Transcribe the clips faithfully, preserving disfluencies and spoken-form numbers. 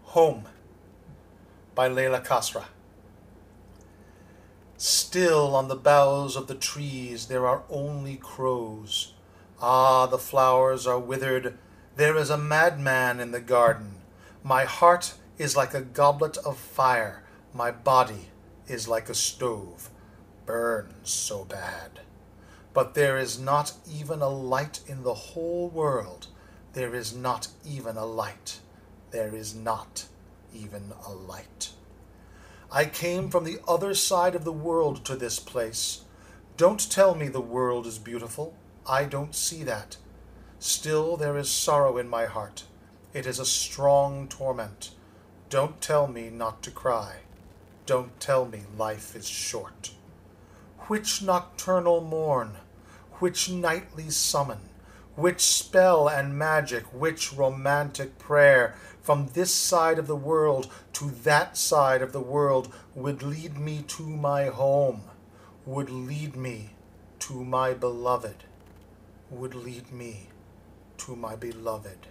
Home by Layla Khasra. Still on the boughs of the trees there are only crows. Ah, the flowers are withered. There is a madman in the garden. My heart is like a goblet of fire. My body is like a stove. Burns so bad. But there is not even a light in the whole world. There is not even a light. There is not even a light. I came from the other side of the world to this place. Don't tell me the world is beautiful. I don't see that. Still there is sorrow in my heart. It is a strong torment. Don't tell me not to cry. Don't tell me life is short. Which nocturnal morn, which nightly summon, which spell and magic, which romantic prayer from this side of the world to that side of the world would lead me to my home, would lead me to my beloved, would lead me to my beloved,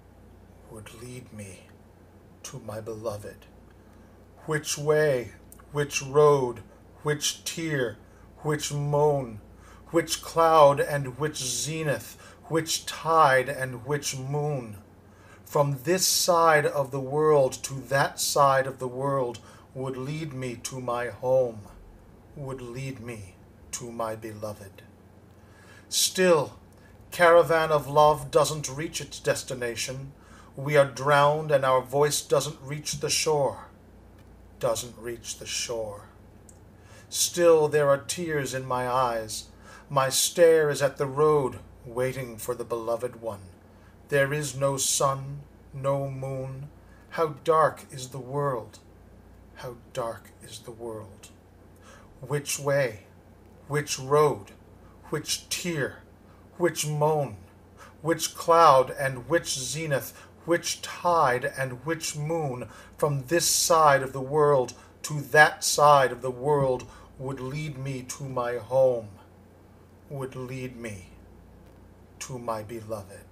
would lead me to my beloved. Which way, which road, which tear, which moan, which cloud and which zenith, which tide and which moon? From this side of the world to that side of the world would lead me to my home, would lead me to my beloved. Still, caravan of love doesn't reach its destination. We are drowned and our voice doesn't reach the shore, doesn't reach the shore. Still there are tears in my eyes. My stare is at the road, waiting for the beloved one. There is no sun, no moon. How dark is the world? How dark is the world? Which way? Which road? Which tear? Which moan? Which cloud and which zenith? Which tide and which moon? From this side of the world to that side of the world would lead me to my home, would lead me to my beloved.